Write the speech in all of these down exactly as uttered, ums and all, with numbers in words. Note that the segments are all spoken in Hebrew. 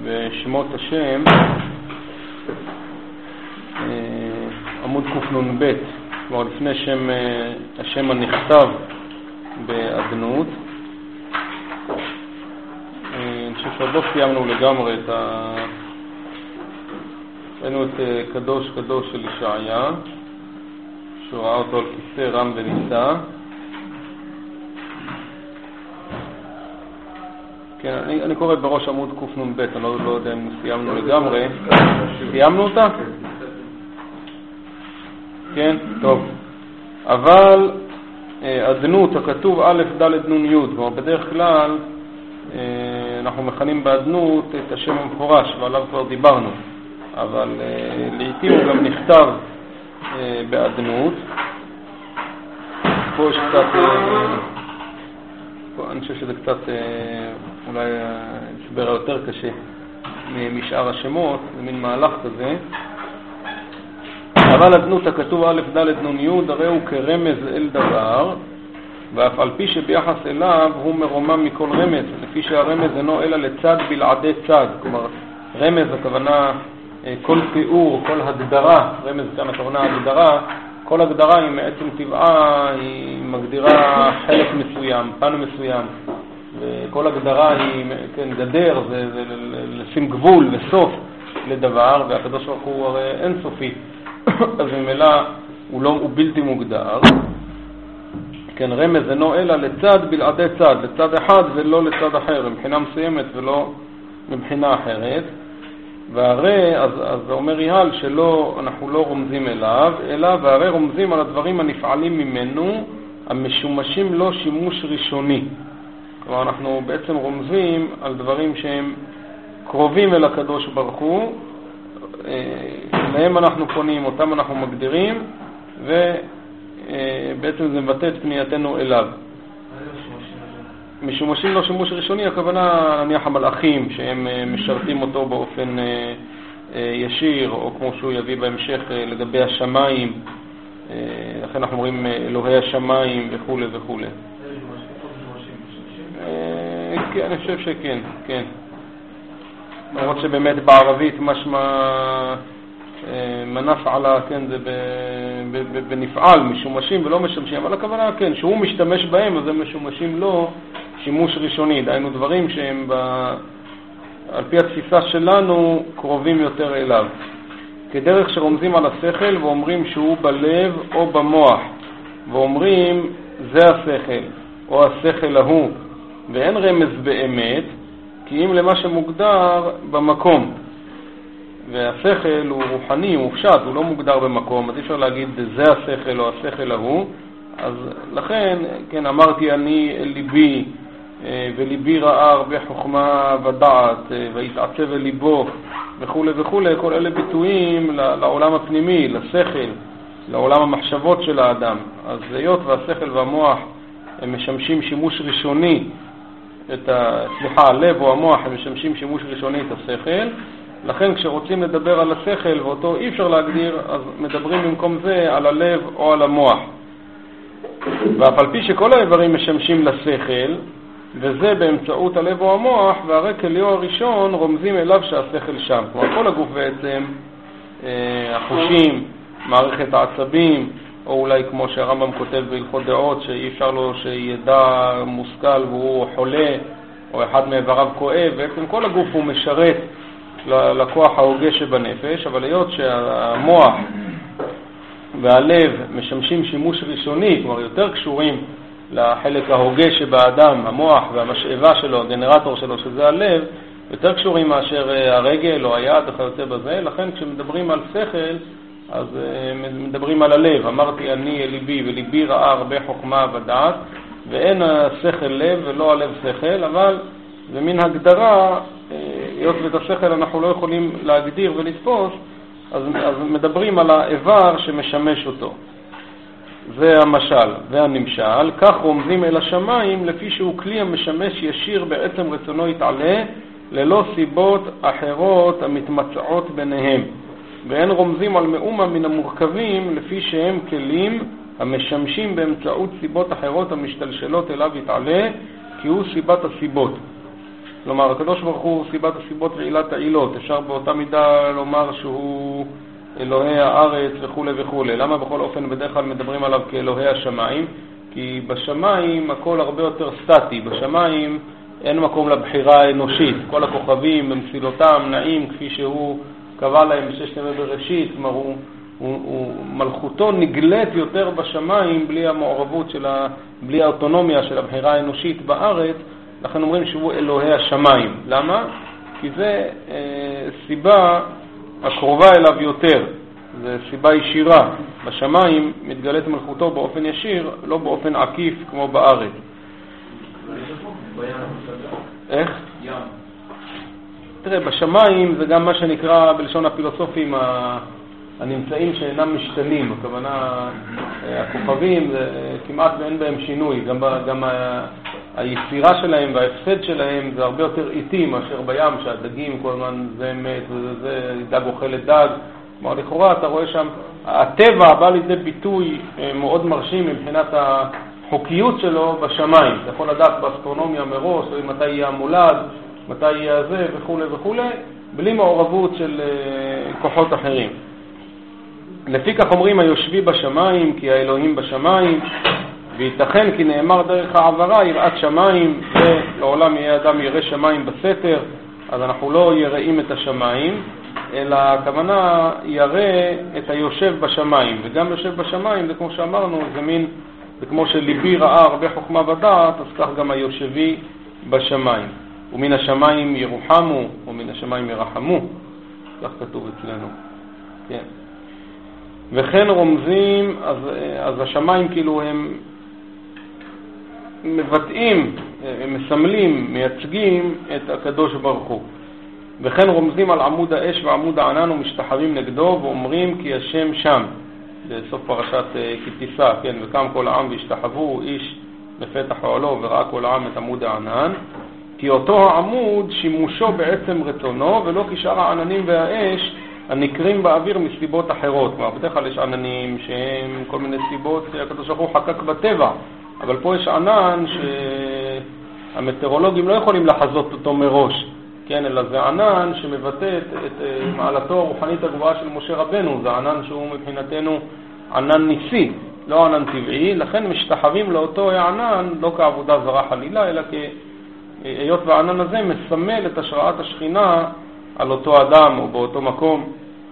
בשמות השם, עמוד קנ"ב, כבר לפני שם השם הנכתב באדנות. אני חושב שעוד לא סיימנו לגמרי את ה... ראינו את קדוש קדוש של ישעיה, שהוא ראה אותו על כיסא רם ונישא. כן, אני, אני קורא בראש עמוד קנ"ב, אני לא, לא יודע אם סיימנו לגמרי. סיימנו אותה? כן, טוב. אבל אדנות, הכתוב א' ד' נ' י', כלומר בדרך כלל אנחנו מכנים באדנות את השם המפורש, ועליו כבר דיברנו. אבל לעתים הוא גם נכתב באדנות. פה יש קצת... אני חושב שזה קצת אולי הסבר יותר קשה משאר השמות, זה מין מהלך כזה. אבל אדנות הכתוב א' ד' נ' י' הרי הוא כרמז אל דבר, ואף על פי שביחס אליו הוא מרומם מכל רמז, לפי שהרמז אינו אלא לצד בלעדי צד. כלומר, רמז הכוונה כל תיאור, כל הגדרה, רמז כאן הכוונה הגדרה, כל הגדרה היא מעצם טבעה, היא מגדירה חלק מסוים, פן מסוים, וכל הגדרה היא, כן, גדר, זה, זה לשים גבול וסוף לדבר, והקדוש ברוך הוא הרי אינסופי, אז ממילא הוא, לא, הוא בלתי מוגדר. כן, רמז אינו אלא לצד בלעדי צד, לצד אחד ולא לצד אחר, מבחינה מסוימת ולא מבחינה אחרת. והרי, אז, אז זה אומר יהל שלא, אנחנו לא רומזים אליו, אלא והרי רומזים על הדברים הנפעלים ממנו, המשומשים לו שימוש ראשוני. כלומר, אנחנו בעצם רומזים על דברים שהם קרובים אל הקדוש ברוך הוא, להם אנחנו פונים, אותם אנחנו מגדירים, ובעצם זה מבטא את פנייתנו אליו. משומשים לו שימוש ראשוני, הכוונה נניח המלאכים שהם משרתים אותו באופן ישיר, או כמו שהוא יביא בהמשך לגבי השמיים, לכן אנחנו אומרים אלוהי השמיים וכו' וכו'. כן, אני חושב שכן, כן. למרות שבאמת בערבית משמע מנפעלה, כן, זה בנפעל, משומשים ולא משמשים, אבל הכוונה, כן, שהוא משתמש בהם, אז הם משומשים לו שימוש ראשוני, דהיינו דברים שהם ב... על פי התפיסה שלנו קרובים יותר אליו. כדרך שרומזים על השכל ואומרים שהוא בלב או במוח, ואומרים זה השכל או השכל ההוא, ואין רמז באמת, כי אם למה שמוגדר במקום. והשכל הוא רוחני, הוא מופשט, הוא לא מוגדר במקום, אז אי אפשר להגיד זה השכל או השכל ההוא. אז לכן, כן, אמרתי אני ליבי, וליבי ראה הרבה חוכמה ודעת, והתעצב אל ליבו, וכו' וכו', כל אלה ביטויים לעולם הפנימי, לשכל, לעולם המחשבות של האדם. אז היות והשכל והמוח הם משמשים שימוש ראשוני, את ה... סליחה, הלב או המוח הם משמשים שימוש ראשוני את השכל, לכן כשרוצים לדבר על השכל ואותו אי אפשר להגדיר, אז מדברים במקום זה על הלב או על המוח. ואף על פי שכל האיברים משמשים לשכל, וזה באמצעות הלב או המוח, והרי כליו הראשון רומזים אליו שהשכל שם. כלומר, כל הגוף בעצם, החושים, מערכת העצבים, או אולי כמו שהרמב"ם כותב בהלכות דעות, שאי אפשר לו שידע מושכל והוא חולה, או אחד מאיבריו כואב, בעצם כל הגוף הוא משרת לכוח ההוגה שבנפש, אבל היות שהמוח והלב משמשים שימוש ראשוני, כלומר יותר קשורים לחלק ההוגה שבאדם, המוח והמשאבה שלו, הגנרטור שלו, שזה הלב, יותר קשורים מאשר הרגל או היד וכיוצא בזה. לכן כשמדברים על שכל, אז מדברים על הלב. אמרתי אני ליבי, וליבי ראה הרבה חוכמה ודעת, ואין השכל לב ולא הלב שכל, אבל זה מן הגדרה, היות ואת השכל אנחנו לא יכולים להגדיר ולתפוס, אז, אז מדברים על האיבר שמשמש אותו. זה המשל והנמשל. כך רומזים אל השמיים לפי שהוא כלי המשמש ישיר בעצם רצונו יתעלה, ללא סיבות אחרות המתמצעות ביניהם. ואין רומזים על מאומה מן המורכבים לפי שהם כלים המשמשים באמצעות סיבות אחרות המשתלשלות אליו יתעלה, כי הוא סיבת הסיבות. כלומר, הקדוש ברוך הוא סיבת הסיבות ועילת העילות. אפשר באותה מידה לומר שהוא אלוהי הארץ וכו' וכו'. למה בכל אופן בדרך כלל מדברים עליו כאלוהי השמיים? כי בשמיים הכל הרבה יותר סטטי. בשמיים אין מקום לבחירה האנושית. כל הכוכבים במסילותם נעים כפי שהוא קבע להם בששת ימי בראשית. כלומר, הוא, הוא, הוא, מלכותו נגלית יותר בשמיים בלי המעורבות של ה, בלי האוטונומיה של הבחירה האנושית בארץ. לכן אומרים שהוא אלוהי השמיים. למה? כי זה אה, סיבה הקרובה אליו יותר. זה סיבה ישירה. בשמיים מתגלית מלכותו באופן ישיר, לא באופן עקיף כמו בארץ. איך? ים. תראה, בשמיים זה גם מה שנקרא בלשון הפילוסופים הנמצאים שאינם משתנים. הכוונה, הכוכבים, זה כמעט ואין בהם שינוי. גם, גם היצירה שלהם וההפסד שלהם זה הרבה יותר איטי מאשר בים, שהדגים כל הזמן זה מת וזה דג אוכל את דג. כלומר, לכאורה אתה רואה שם, הטבע בא לידי ביטוי מאוד מרשים מבחינת החוקיות שלו בשמיים. אתה יכול לדעת באסטרונומיה מראש, מתי יהיה המולד, מתי יהיה זה וכו' וכו', בלי מעורבות של כוחות אחרים. לפי כך אומרים היושבי בשמיים, כי האלוהים בשמיים, וייתכן כי נאמר דרך העברה יראת שמיים, ולעולם יהיה אדם ירא שמיים בסתר, אז אנחנו לא יראים את השמיים, אלא הכוונה ירא את היושב בשמיים. וגם יושב בשמיים, זה כמו שאמרנו, זה מין, זה כמו שליבי ראה הרבה חוכמה ודעת, אז כך גם היושבי בשמיים. ומן השמיים ירוחמו, ומן השמיים ירחמו, כך כתוב אצלנו. כן. וכן רומזים, אז, אז השמיים כאילו הם מבטאים, הם מסמלים, מייצגים את הקדוש ברוך הוא. וכן רומזים על עמוד האש ועמוד הענן ומשתחווים נגדו ואומרים כי השם שם. בסוף פרשת כתיסה, כן, וקם כל העם והשתחוו איש בפתח אוהלו וראה כל העם את עמוד הענן. כי אותו העמוד שימושו בעצם רצונו ולא כשאר העננים והאש הנקרים באוויר מסיבות אחרות. כלומר, בדרך כלל יש עננים שהם כל מיני סיבות שהקדוש ברוך הוא חקק בטבע, אבל פה יש ענן שהמטאורולוגים לא יכולים לחזות אותו מראש, כן, אלא זה ענן שמבטא את, את מעלתו הרוחנית הגבוהה של משה רבנו. זה ענן שהוא מבחינתנו ענן ניסי, לא ענן טבעי, לכן משתחווים לאותו ענן לא כעבודה זרה חלילה, אלא כהיות והענן הזה מסמל את השראת השכינה על אותו אדם או באותו מקום.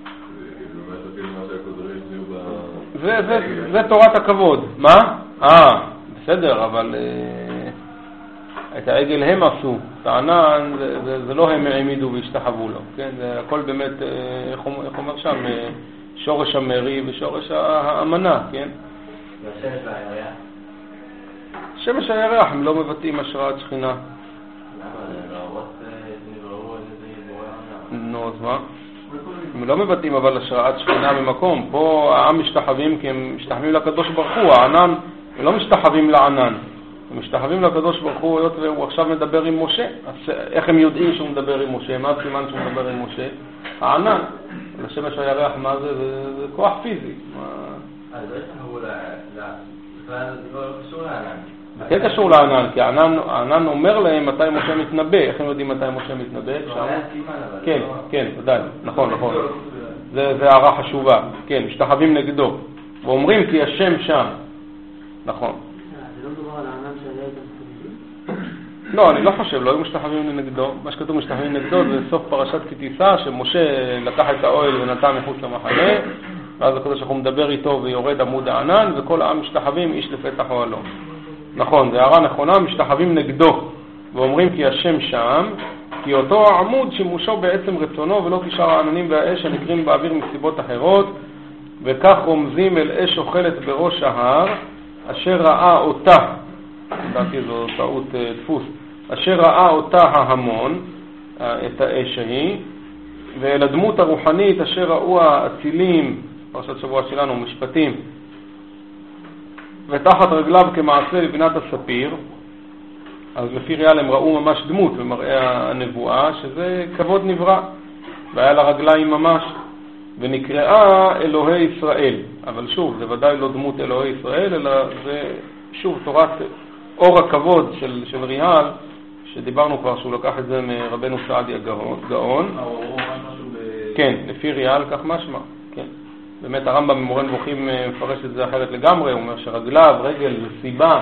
זה, זה, זה תורת הכבוד. מה? אה, בסדר, אבל את העגל הם עשו, את הענן, זה, זה, זה לא הם העמידו והשתחוו לו, כן? זה הכל באמת, איך אומר שם, שורש המרי ושורש האמנה, כן? והשמש והירח? שמש הירח, הם לא מבטאים השראת שכינה. למה? להראות נבראו איזה בורא עונה? נו, אז מה? הם לא מבטאים אבל השראת שכינה במקום. פה העם משתחווים כי הם משתחווים לקדוש ברוך הוא. הענן, הם לא משתחווים לענן. הם משתחווים לקדוש ברוך הוא, היות והוא עכשיו מדבר עם משה. אז איך הם יודעים שהוא מדבר עם משה? מה הסימן שהוא מדבר עם משה? הענן. לשמש הירח, מה זה? זה, זה כוח פיזי. אז לא ישתחוו בכלל, זה לא קשור לענן. זה כן קשור לענן, כי הענן אומר להם מתי משה מתנבא. איך הם יודעים מתי משה מתנבא? כן, כן, ודאי. נכון, נכון. זה הערה חשובה. כן, משתחווים נגדו. ואומרים כי השם שם. נכון. זה לא מדובר על הענן שעליה איתם חביבים? לא, אני לא חושב, לא היו משתחווים נגדו. מה שכתוב משתחווים נגדו זה סוף פרשת כתיסה, שמשה לקח את האוהל ונתן מחוץ למחנה, ואז הקדוש ברוך הוא מדבר איתו ויורד עמוד הענן, וכל העם משתחווים איש לפתח אוהלו. נכון, זה הערה נכונה, משתחווים נגדו, ואומרים כי השם שם, כי אותו העמוד שימושו בעצם רצונו ולא כשאר העננים והאש הנקרים באוויר מסיבות אחרות, וכך רומזים אל אש אוכלת בראש ההר, אשר ראה אותה, לדעתי זו טעות דפוס, אשר ראה אותה ההמון, את האש ההיא, ואל הדמות הרוחנית אשר ראו האצילים, פרשת שבוע שלנו, משפטים, ותחת רגליו כמעשה לבינת הספיר. אז לפי ריאל הם ראו ממש דמות במראה הנבואה, שזה כבוד נברא, והיה לה רגליים ממש, ונקראה אלוהי ישראל. אבל שוב, זה ודאי לא דמות אלוהי ישראל, אלא זה שוב תורת אור הכבוד של, של ריאל, שדיברנו כבר שהוא לקח את זה מרבנו סעדיה גאון. כן, לפי ריאל כך משמע, כן. באמת הרמב"ם במורה נבוכים מפרש את זה אחרת לגמרי, הוא אומר שרגליו, רגל סיבה,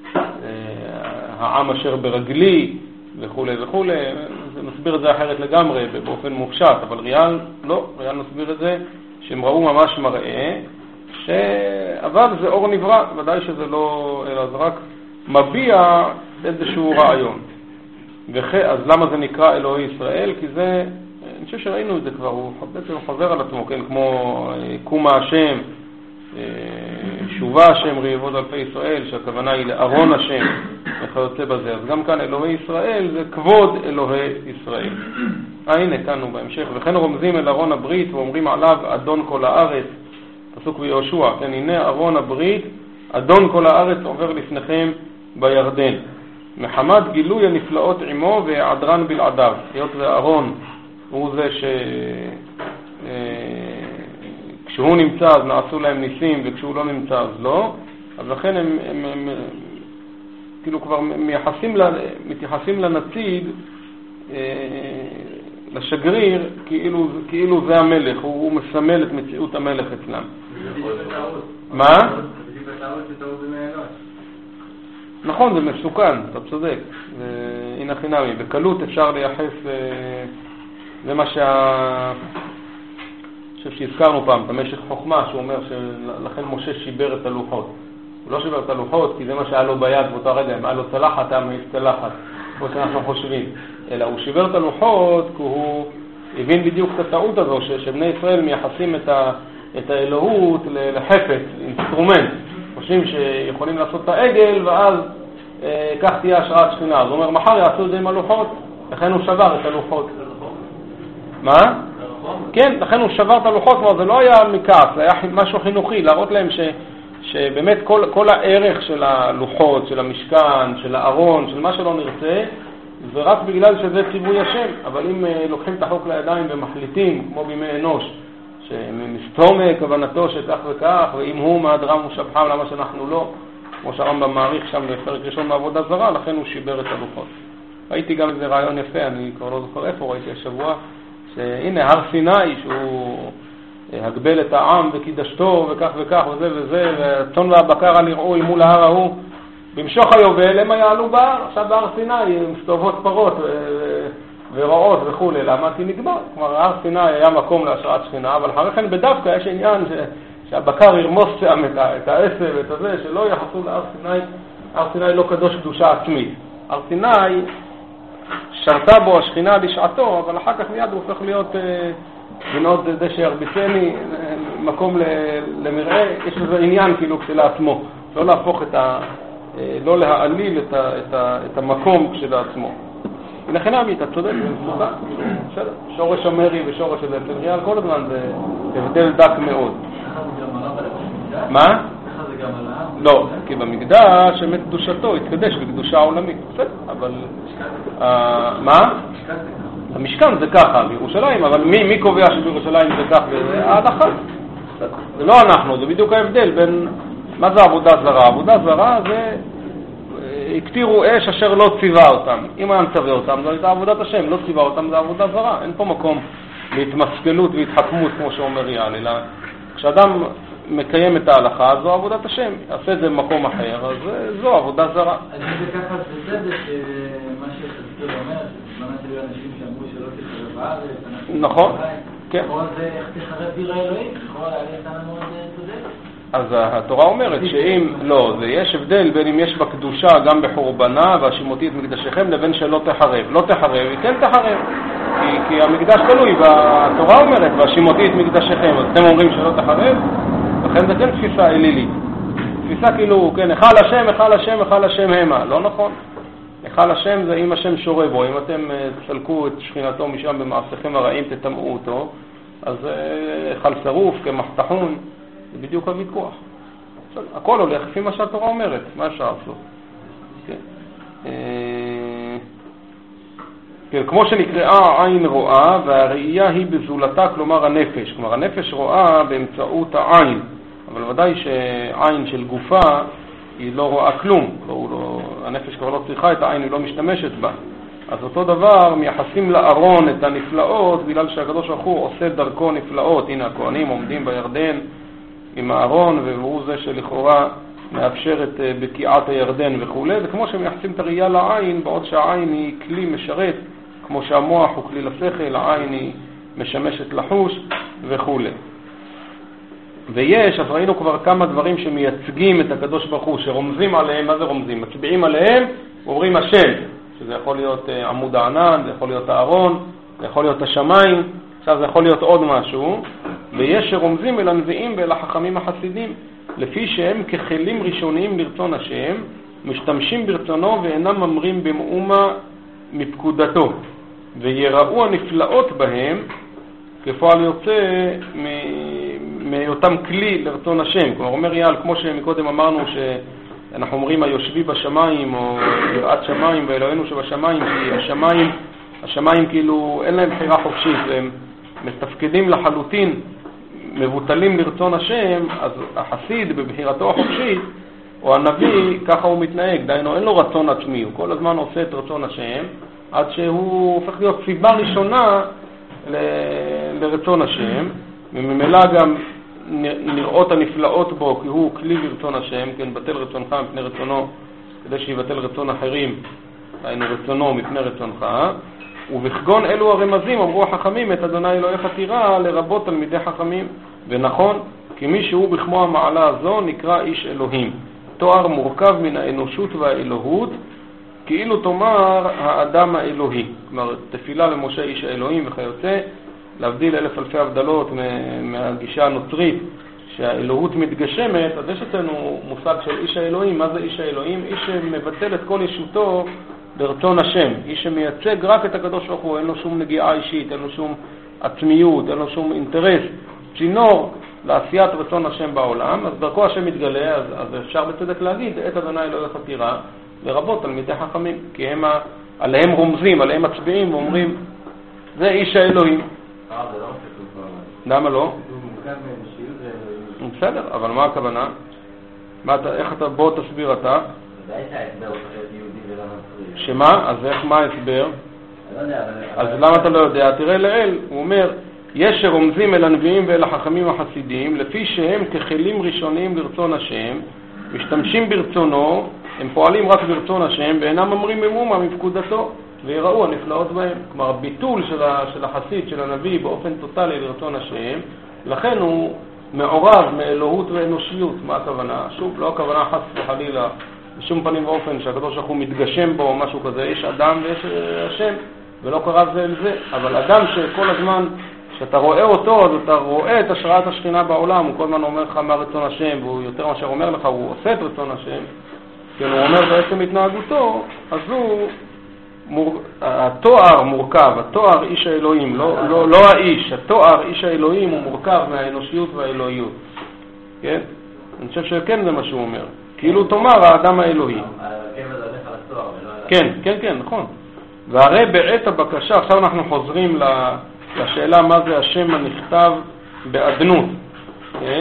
העם אשר ברגלי וכו' וכו', זה מסביר את זה אחרת לגמרי באופן מופשט, אבל ריאל לא, ריאל מסביר את זה שהם ראו ממש מראה, אבל זה אור נברא, ודאי שזה לא, אלא זה רק מביע איזשהו רעיון. וכ... אז למה זה נקרא אלוהי ישראל? כי זה, אני חושב שראינו את זה כבר, הוא בעצם חוזר על עצמו, כן, כמו קומה השם, שובה השם ריבוד אלפי ישראל, שהכוונה היא לארון השם וכיוצא בזה. אז גם כאן אלוהי ישראל זה כבוד אלוהי ישראל. אה, הנה, כאן הוא בהמשך. וכן רומזים אל ארון הברית ואומרים עליו אדון כל הארץ, פסוק ביהושע, כן, הנה ארון הברית, אדון כל הארץ עובר לפניכם בירדן. מחמת גילוי הנפלאות עמו והעדרן בלעדיו. היות וארון הוא זה ש... כשהוא נמצא אז נעשו להם ניסים, וכשהוא לא נמצא אז לא. אז לכן הם, הם, הם כאילו כבר מייחסים, מתייחסים לנציג, לשגריר, כאילו, כאילו זה המלך, הוא, הוא מסמל את מציאות המלך אצלם. מה? נכון, זה מסוכן, אתה צודק. הנה חינמי, בקלות אפשר לייחס, זה מה שה... אני חושב שהזכרנו פעם, את המשך חוכמה, שהוא אומר שלכן משה שיבר את הלוחות. הוא לא שיבר את הלוחות, כי זה מה שהיה לו ביד באותה רגע, אם היה לו צלחת, היה מעיף צלחת, כמו שאנחנו חושבים. אלא הוא שיבר את הלוחות, כי הוא הבין בדיוק את הטעות הזו, שבני ישראל מייחסים את, ה, את האלוהות לחפץ, אינסטרומנט. חושבים שיכולים לעשות את העגל, ואז אה, כך תהיה השראת שכינה. אז הוא אומר, מחר יעשו את זה עם הלוחות, לכן הוא שבר את הלוחות. מה? כן, לכן הוא שבר את הלוחות, אבל זה לא היה מכעס, זה היה משהו חינוכי, להראות להם ש, שבאמת כל, כל הערך של הלוחות, של המשכן, של הארון, של מה שלא נרצה, זה רק בגלל שזה ציווי השם. אבל אם לוקחים את החוק לידיים ומחליטים, כמו בימי אנוש, שמסתום כוונתו שכך וכך, ואם הוא מהדרם ושבחם, למה שאנחנו לא, כמו שהרמב"ם מעריך שם בפרק ראשון מעבודה זרה, לכן הוא שיבר את הלוחות. ראיתי גם איזה רעיון יפה, אני כבר לא זוכר איפה, ראיתי השבוע, שהנה הר סיני שהוא הגבל את העם וקידשתו וכך וכך וזה וזה, והצאן והבקר הנראו אל מול ההר ההוא, במשוך היובל הם יעלו בהר. עכשיו בהר סיני מסתובבות פרות ורעות וכו'. למה? כי נגמר. כלומר הר סיני היה מקום להשראת שכינה, אבל אחרי כן בדווקא יש עניין ש... שהבקר ירמוס שם את, ה... את העשב ואת הזה, שלא יחסו להר סיני. הר סיני לא קדוש קדושה עצמית. הר סיני שרתה בו השכינה לשעתו, אבל אחר כך מיד הוא הופך להיות בנוד דשא ירביצני, מקום למראה. יש לזה עניין כאילו כשלעצמו, לא להפוך את ה... לא להעליל את, ה... את, ה... את המקום כשלעצמו. הנה חינמי, אתה צודק, זה מסוכן. בסדר, שורש המרי ושורש הזה, אצל ריאל כל הזמן זה הבדל דק מאוד. מה? לא, כי במקדש אמת קדושתו התקדש בקדושה עולמית. בסדר, אבל... מה? המשכן זה ככה בירושלים, אבל מי קובע שבירושלים זה כך? ההלכה. זה לא אנחנו, זה בדיוק ההבדל בין... מה זה עבודה זרה? עבודה זרה זה... הקטירו אש אשר לא ציווה אותם. אם היה מצווה אותם, זו הייתה עבודת השם, לא ציווה אותם, זה עבודה זרה. אין פה מקום להתמסכנות והתחכמות, כמו שאומר ריאל, אלא כשאדם מקיים את ההלכה, זו עבודת השם. יעשה את זה במקום אחר, אז זו עבודה זרה. אז זה ככה בסדר שמה שחזקאל אומר, שבזמן היו אנשים שאמרו שלא תחרב בארץ, נכון, כן. כל זה איך תחרב דיר האלוהים, כל העליית מאוד צודק. אז התורה אומרת שאם לא, זה יש הבדל בין אם יש בקדושה גם בחורבנה והשימותי את מקדשכם לבין שלא תחרב. לא תחרב, היא כן תחרב, כי, כי המקדש תלוי, והתורה אומרת והשימותי את מקדשכם, אז אתם אומרים שלא תחרב, לכן זה כן תפיסה אלילית. תפיסה כאילו, כן, אחד השם, אחד השם, אחד השם המה, לא נכון. אחד השם זה אם השם שורה בו, אם אתם תסלקו את שכינתו משם במעשיכם הרעים, תטמאו אותו, אז חל שרוף כמחתחון, זה בדיוק הוויכוח. הכל הולך לפי מה שהתורה אומרת, מה אפשר לעשות. כן. כן, כמו שנקראה עין רואה, והראייה היא בזולתה, כלומר הנפש. כלומר הנפש רואה באמצעות העין, אבל ודאי שעין של גופה היא לא רואה כלום. לא, לא, הנפש כבר לא צריכה את העין, היא לא משתמשת בה. אז אותו דבר מייחסים לארון את הנפלאות, בגלל שהקדוש ברוך הוא עושה דרכו נפלאות. הנה הכהנים עומדים בירדן עם הארון, והוא זה שלכאורה מאפשר את בקיעת הירדן וכו'. זה כמו שמייחסים את הראייה לעין, בעוד שהעין היא כלי משרת, כמו שהמוח הוא כלי לשכל, העין היא משמשת לחוש וכו'. ויש, אז ראינו כבר כמה דברים שמייצגים את הקדוש ברוך הוא, שרומזים עליהם. מה זה רומזים? מצביעים עליהם, אומרים השם, שזה יכול להיות עמוד הענן, זה יכול להיות הארון, זה יכול להיות השמיים, עכשיו זה יכול להיות עוד משהו. ויש שרומזים אל הנביאים ואל החכמים החסידים, לפי שהם ככלים ראשוניים לרצון השם, משתמשים ברצונו ואינם ממרים במאומה מפקודתו, ויראו הנפלאות בהם כפועל יוצא מאותם כלי לרצון השם. כלומר, אומר יעל, כמו שמקודם אמרנו שאנחנו אומרים היושבי בשמיים או יראת שמיים ואלוהינו שבשמיים, כי השמיים, השמיים כאילו אין להם בחירה חופשית, הם מתפקדים לחלוטין, מבוטלים לרצון השם. אז החסיד בבחירתו החופשית או הנביא, ככה הוא מתנהג, דיינו אין לו רצון עצמי, הוא כל הזמן עושה את רצון השם עד שהוא הופך להיות סיבה ראשונה ל... לרצון השם, וממילא גם נראות הנפלאות בו, כי הוא כלי לרצון השם, כן, בטל רצונך מפני רצונו, כדי שיבטל רצון אחרים, היינו רצונו מפני רצונך. ובכגון אלו הרמזים אמרו החכמים, את אדוני אלוהיך תירא, לרבות תלמידי חכמים. ונכון, כי מי שהוא בכמו המעלה הזו נקרא איש אלוהים. תואר מורכב מן האנושות והאלוהות, כאילו תאמר האדם האלוהי. כלומר, תפילה למשה איש האלוהים וכיוצא, להבדיל אלף אלפי הבדלות מהגישה הנוצרית, שהאלוהות מתגשמת. אז יש אצלנו מושג של איש האלוהים. מה זה איש האלוהים? איש שמבטל את כל ישותו ברצון השם, איש שמייצג רק את הקדוש ברוך הוא, אין לו שום נגיעה אישית, אין לו שום עצמיות, אין לו שום אינטרס, צינור לעשיית רצון השם בעולם. אז דרכו השם מתגלה, אז, אז אפשר בצדק להגיד את אדוני אלוהיך תירא, לרבות תלמידי חכמים, כי הם עליהם רומזים, עליהם מצביעים ואומרים זה איש האלוהים. אה, זה לא כתוב כבר. למה לא? כתוב מורכב מאנושיות. בסדר, אבל מה הכוונה? מה אתה, איך אתה, בוא תסביר אתה. זה הייתה ההסבר, הוא צריך להיות יהודי ולא נוצרי. שמה? אז איך, מה ההסבר? אני לא יודע, אבל... אז למה אתה לא יודע? תראה לאל, הוא אומר, יש שרומזים אל הנביאים ואל החכמים החסידים, לפי שהם ככלים ראשוניים לרצון השם, משתמשים ברצונו, הם פועלים רק ברצון השם, ואינם אומרים במאומה מפקודתו, ויראו הנפלאות בהם. כלומר, ביטול של, ה, של החסיד, של הנביא, באופן טוטלי לרצון השם, לכן הוא מעורב מאלוהות ואנושיות. מה הכוונה? שוב, לא הכוונה חס וחלילה, בשום פנים ואופן שהקדוש ברוך הוא מתגשם בו או משהו כזה. יש אדם ויש השם, ולא קרב זה אל זה. אבל אדם שכל הזמן, כשאתה רואה אותו, אז אתה רואה את השראת השכינה בעולם, הוא כל הזמן אומר לך מה רצון השם, והוא יותר מאשר אומר לך, הוא עושה את רצון השם, כן, הוא אומר בעצם התנהגותו, אז הוא, מור... התואר מורכב, התואר איש האלוהים, לא, לא, לא האיש, התואר איש האלוהים הוא מורכב מהאנושיות והאלוהיות, כן? אני חושב שכן זה מה שהוא אומר, כאילו תאמר האדם האלוהי. הרכב הזה הולך על התואר ולא על... כן, כן, כן, נכון. והרי בעת הבקשה, עכשיו אנחנו חוזרים לשאלה מה זה השם הנכתב באדנות, כן?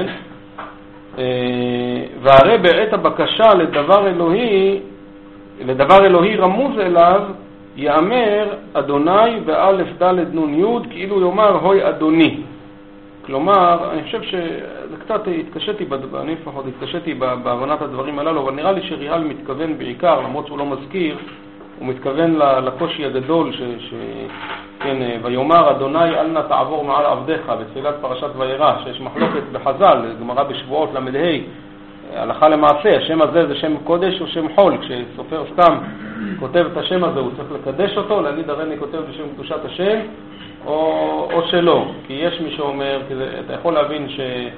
והרי בעת הבקשה לדבר אלוהי, לדבר אלוהי רמוז אליו, יאמר אדוני באלף דלת נון יוד, כאילו יאמר הוי אדוני. כלומר, אני חושב שזה קצת התקשתי, אני לפחות התקשתי בהבנת הדברים הללו, אבל נראה לי שריאל מתכוון בעיקר, למרות שהוא לא מזכיר, הוא מתכוון לקושי הגדול, ש, ש, כן, ויאמר אדוני אל נא תעבור מעל עבדיך, בתחילת פרשת וירא, שיש מחלוקת בחז"ל, גמרא בשבועות למדה, הלכה למעשה, השם הזה זה שם קודש או שם חול. כשסופר סתם כותב את השם הזה, הוא צריך לקדש אותו, להגיד הרי אני כותב בשם קדושת השם, או, או שלא. כי יש מי שאומר, כי זה, אתה יכול להבין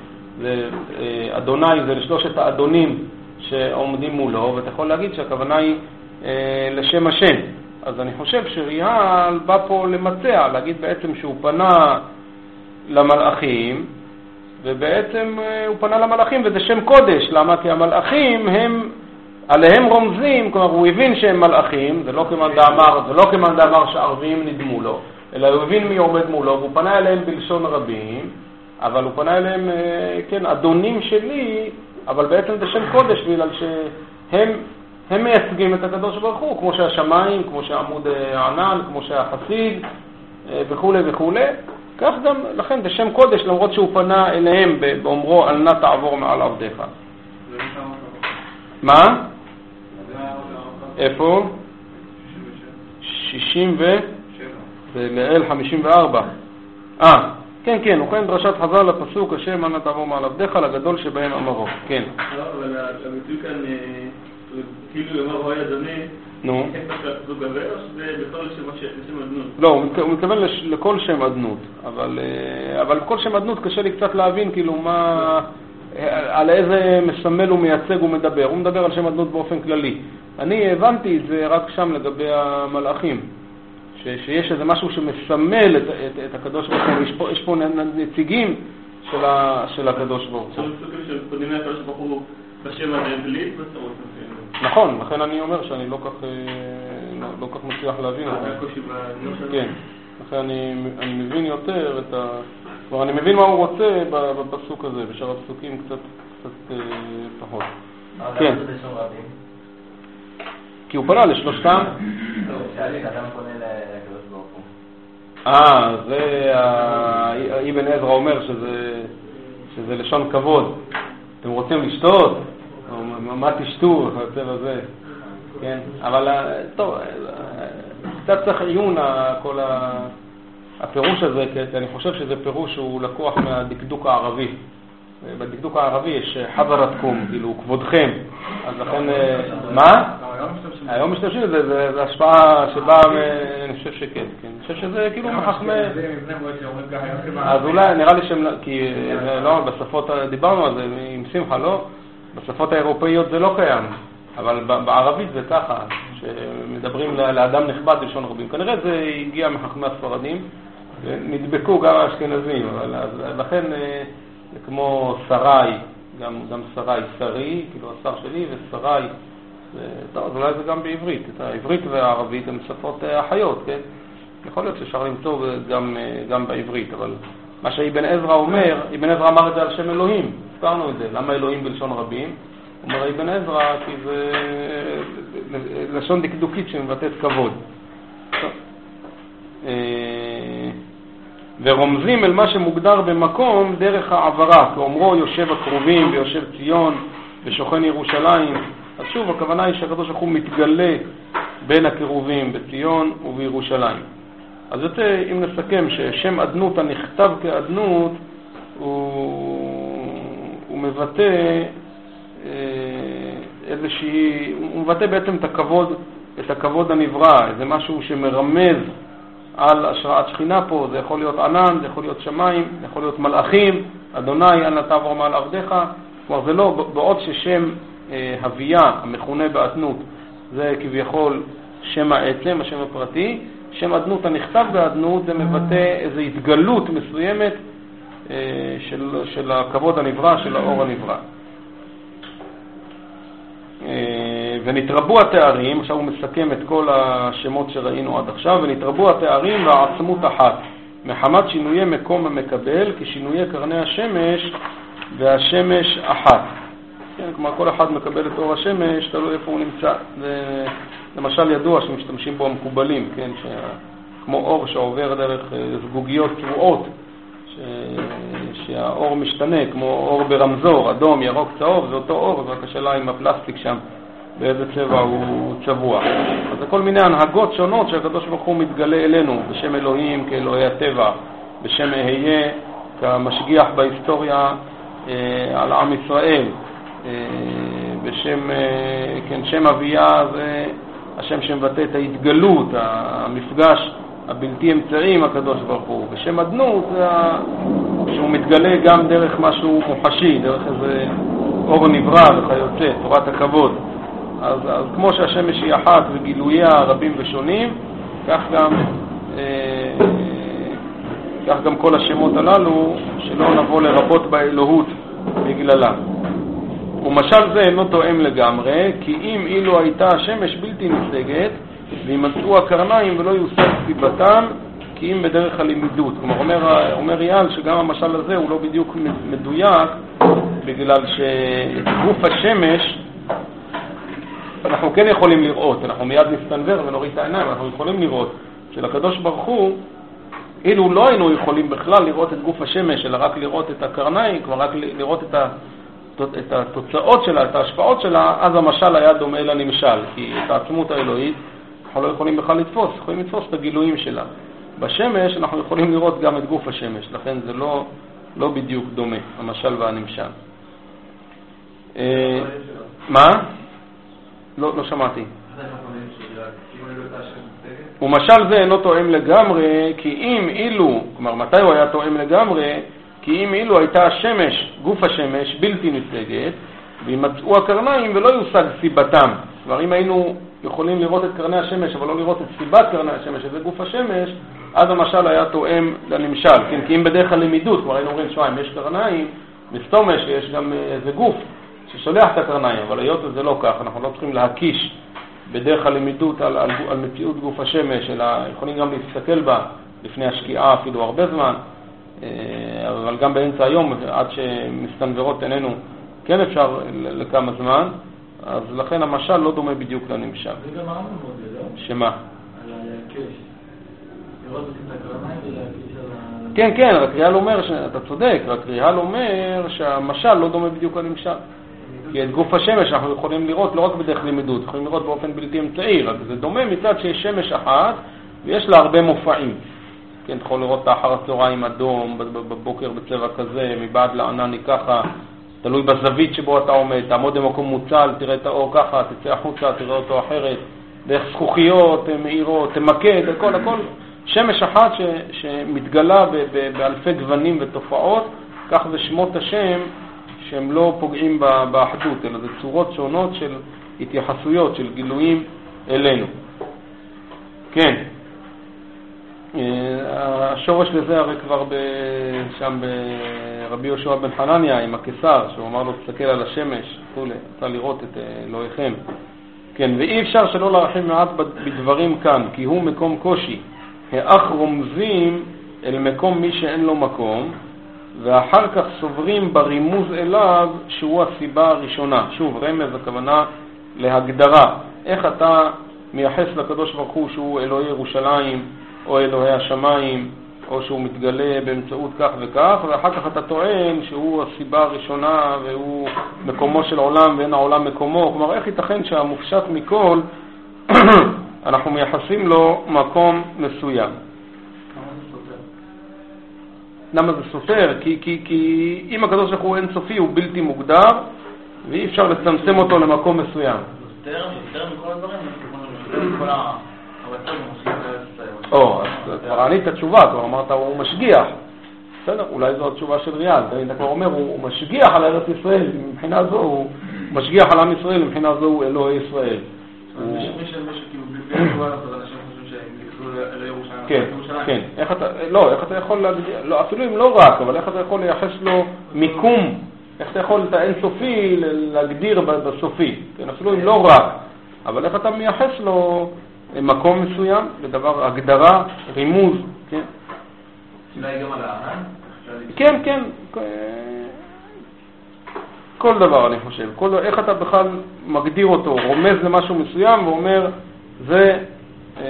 שאדוני זה לשלושת האדונים שעומדים מולו, ואתה יכול להגיד שהכוונה היא אה, לשם השם. אז אני חושב שריאל בא פה למצע, להגיד בעצם שהוא פנה למלאכים, ובעצם הוא פנה למלאכים, וזה שם קודש. למה? כי המלאכים הם, עליהם רומזים, כלומר הוא הבין שהם מלאכים, זה לא כמאן דאמר, זה לא כמאן דאמר שערבים נדמו לו, אלא הוא הבין מי עומד מולו, והוא פנה אליהם בלשון רבים, אבל הוא פנה אליהם, כן, אדונים שלי, אבל בעצם זה שם קודש, בגלל שהם הם מייצגים את הקדוש ברוך הוא, כמו שהשמיים, כמו שהעמוד הענן, כמו שהחסיד וכו' וכו'. כך גם, לכן בשם קודש, למרות שהוא פנה אליהם באומרו על נא תעבור מעל עבדיך. מה? איפה? שישים ושבע. זה לאל חמישים וארבע. אה, כן, כן, וכן דרשת חז"ל לפסוק השם אנא תעבור מעל עבדיך לגדול שבהם אמרו. כן. לא, אבל הביטוי כאן, כאילו לומר הוא היה דומה, נו. זו גבר או שזה בכל שם אדנות? לא, הוא מתכוון לכל שם אדנות, אבל אבל בכל שם אדנות קשה לי קצת להבין כאילו מה, על איזה מסמל הוא מייצג ומדבר. הוא מדבר על שם אדנות באופן כללי. אני הבנתי את זה רק שם לגבי המלאכים. שיש איזה משהו שמסמל את, את, את הקדוש ברוך הוא. יש פה, יש פה נציגים של, ה, של הקדוש ברוך הוא. עכשיו מסתכלים שפונים לקדוש ברוך הוא בשם הזה בלי בצורות מסוימת. נכון, לכן אני אומר שאני לא כך, לא, לא כך מצליח להבין את זה. כן, לכן אני, אני מבין יותר את ה... כבר אני מבין מה הוא רוצה בפסוק הזה, בשאר הפסוקים קצת, קצת פחות. כן. כי הוא פנה לשלושתם. לא, שאלי, אדם פונה לקדוש ברוך הוא. אה, זה אבן עזרא אומר שזה, שזה לשון כבוד. אתם רוצים לשתות? מה תשתו? היוצא בזה. כן, אבל טוב, קצת צריך עיון כל הפירוש הזה, כי אני חושב שזה פירוש שהוא לקוח מהדקדוק הערבי. בדקדוק הערבי יש חזרתכם, כאילו כבודכם. אז לכן, מה? היום משתמשים בזה, זה השפעה שבאה, אני חושב שכן, אני חושב שזה כאילו מחכמי... אז אולי נראה לי שהם, כי לא, בשפות, דיברנו על זה עם שמחה, לא? בשפות האירופאיות זה לא קיים, אבל בערבית זה ככה, שמדברים לאדם נכבד בלשון רבים. כנראה זה הגיע מחכמי הספרדים, ונדבקו גם האשכנזים, אבל לכן זה כמו שרי, גם, גם שרי, שרי, כאילו השר שלי ושרי, טוב, אז אולי זה גם בעברית, את העברית והערבית הן שפות אחיות, כן? יכול להיות שאפשר למצוא גם, גם בעברית, אבל מה שאבן עזרא אומר, אבן עזרא אמר את זה על שם אלוהים, הזכרנו את זה, למה אלוהים בלשון רבים? אומר אבן עזרא כי זה לשון דקדוקית שמבטאת כבוד. טוב. ורומזים אל מה שמוגדר במקום דרך העברה, כאומרו יושב הקרובים ויושב ציון ושוכן ירושלים. אז שוב, הכוונה היא שהקדוש ברוך הוא מתגלה בין הקרובים בציון ובירושלים. אז יוצא, אם נסכם ששם אדנות הנכתב כאדנות, הוא, הוא מבטא איזושהי, הוא מבטא בעצם את הכבוד, את הכבוד הנברא, זה משהו שמרמז על השראת שכינה פה. זה יכול להיות ענן, זה יכול להיות שמיים, זה יכול להיות מלאכים, אדוני אנא תעבור מעל עבדיך. כלומר זה לא, בעוד ששם אה, הוויה המכונה באדנות זה כביכול שם העצם, השם הפרטי, שם אדנות הנכתב באדנות זה מבטא איזו התגלות מסוימת אה, של, של הכבוד הנברא, של האור הנברא. ונתרבו התארים, עכשיו הוא מסכם את כל השמות שראינו עד עכשיו, ונתרבו התארים והעצמות אחת, מחמת שינויי מקום המקבל, כשינויי קרני השמש והשמש אחת. כן, כלומר כל אחד מקבל את אור השמש, תלוי איפה הוא נמצא. זה למשל ידוע שמשתמשים בו המקובלים, כן, ש... כמו אור שעובר דרך זגוגיות צבועות, ש... שהאור משתנה, כמו אור ברמזור, אדום, ירוק, צהוב, זה אותו אור, רק השאלה עם הפלסטיק שם, באיזה צבע הוא צבוע. אז זה כל מיני הנהגות שונות שהקדוש ברוך הוא מתגלה אלינו, בשם אלוהים כאלוהי הטבע, בשם אהיה כמשגיח בהיסטוריה אה, על עם ישראל, אה, בשם, אה, כן, שם אביה זה השם שמבטא את ההתגלות, המפגש הבלתי אמצעי עם הקדוש ברוך הוא. בשם אדנות זה שהוא מתגלה גם דרך משהו מוחשי, דרך איזה אור נברא וכיוצא, תורת הכבוד. אז, אז כמו שהשמש היא אחת וגילוייה רבים ושונים, כך גם, אה, כך גם כל השמות הללו, שלא נבוא לרבות באלוהות בגללה. ומשל זה אינו תואם לגמרי, כי אם אילו הייתה השמש בלתי נשגת, וימצאו הקרניים ולא יוסף סיבתם, כי אם בדרך הלימידות. כלומר, אומר, אומר יעל שגם המשל הזה הוא לא בדיוק מדויק, בגלל שגוף השמש אנחנו כן יכולים לראות, אנחנו מיד נסתנבר ונוריד את העיניים, אנחנו יכולים לראות שלקדוש ברוך הוא, אילו לא היינו יכולים בכלל לראות את גוף השמש, אלא רק לראות את הקרניים, כלומר רק לראות את, ה, את התוצאות שלה, את ההשפעות שלה, אז המשל היה דומה לנמשל, כי את העצמות האלוהית אנחנו לא יכולים בכלל לתפוס, יכולים לתפוס את הגילויים שלה. בשמש אנחנו יכולים לראות גם את גוף השמש, לכן זה לא, לא בדיוק דומה, המשל והנמשל. מה? לא, לא שמעתי. ומשל זה אינו תואם לגמרי, כי אם אילו, כלומר מתי הוא היה תואם לגמרי, כי אם אילו הייתה השמש, גוף השמש, בלתי נסגת, וימצאו הקרניים ולא יושג סיבתם. כלומר אם היינו יכולים לראות את קרני השמש, אבל לא לראות את סיבת קרני השמש, שזה גוף השמש, אז המשל היה תואם לנמשל. כן, כי אם בדרך הלמידות, כבר היינו אומרים, שוויים, יש קרניים, מסתומש שיש גם איזה גוף ששולח את הקרניים, אבל היות זה לא כך, אנחנו לא צריכים להקיש בדרך הלמידות על, על, על מציאות גוף השמש, אלא יכולים גם להסתכל בה לפני השקיעה אפילו הרבה זמן, אבל גם באמצע היום, עד שמסתנברות עינינו, כן אפשר לכמה זמן, אז לכן המשל לא דומה בדיוק לנמשל. זה גם אמרנו מאוד, לא? שמה? על הקש. לראות את הקרניים ולהקיש על ה... כן, כן, רק ריאל אומר, אתה צודק, רק ריאל אומר שהמשל לא דומה בדיוק לנמשל. כי את גוף השמש אנחנו יכולים לראות לא רק בדרך לימדות, יכולים לראות באופן בלתי אמצעי, רק זה דומה מצד שיש שמש אחת ויש לה הרבה מופעים. כן, אתה יכול לראות את האחר הצהריים אדום, בבוקר בצבע כזה, מבעד לענני ככה, תלוי בזווית שבו אתה עומד, תעמוד במקום מוצל, תראה את האור ככה, תצא החוצה, תראה אותו אחרת, דרך זכוכיות, מאירות, תמקד, הכל, הכל. שמש אחת ש, שמתגלה ב, ב, באלפי גוונים ותופעות, כך זה שמות השם שהם לא פוגעים באחדות, אלא זה צורות שונות של התייחסויות, של גילויים אלינו. כן. השורש לזה הרי כבר שם ברבי יהושע בן חנניה עם הקיסר, שהוא אמר לו תסתכל על השמש, אתה לראות את אלוהיכם. כן, ואי אפשר שלא להרחיב מעט בדברים כאן, כי הוא מקום קושי. האח רומזים אל מקום מי שאין לו מקום, ואחר כך סוברים ברימוז אליו שהוא הסיבה הראשונה. שוב, רמז הכוונה להגדרה. איך אתה מייחס לקדוש ברוך הוא שהוא אלוהי ירושלים, או אלוהי השמיים, או שהוא מתגלה באמצעות כך וכך, ואחר כך אתה טוען שהוא הסיבה הראשונה והוא מקומו של עולם ואין העולם מקומו. כלומר, איך ייתכן שהמופשט מכל אנחנו מייחסים לו מקום מסוים? למה זה סופר? כי, כי, כי אם הקדוש ברוך הוא אין סופי הוא בלתי מוגדר ואי אפשר לצמצם אותו למקום מסוים. יותר מכל הדברים, מכל ה... או, אז כבר ענית התשובה, כבר אמרת הוא משגיח. בסדר, אולי זו התשובה של ריאל. אתה כבר אומר, הוא משגיח על ארץ ישראל, מבחינה זו הוא משגיח על עם ישראל, מבחינה זו הוא אלוהי ישראל. מי שכאילו בלי תשובה, אז אנשים חושבים שהם יקחו לירושלים. כן, כן. איך אתה, לא, איך אתה יכול להגדיר, לא, אפילו אם לא רק, אבל איך אתה יכול לייחס לו מיקום, איך אתה יכול את האינסופי להגדיר בסופי, כן, אפילו אם לא רק, אבל איך אתה מייחס לו מקום מסוים, בדבר הגדרה, רימוז, כן? אולי גם על הענן? כן, כן. כל דבר אני חושב. כל, איך אתה בכלל מגדיר אותו, רומז למשהו מסוים ואומר, זה אה,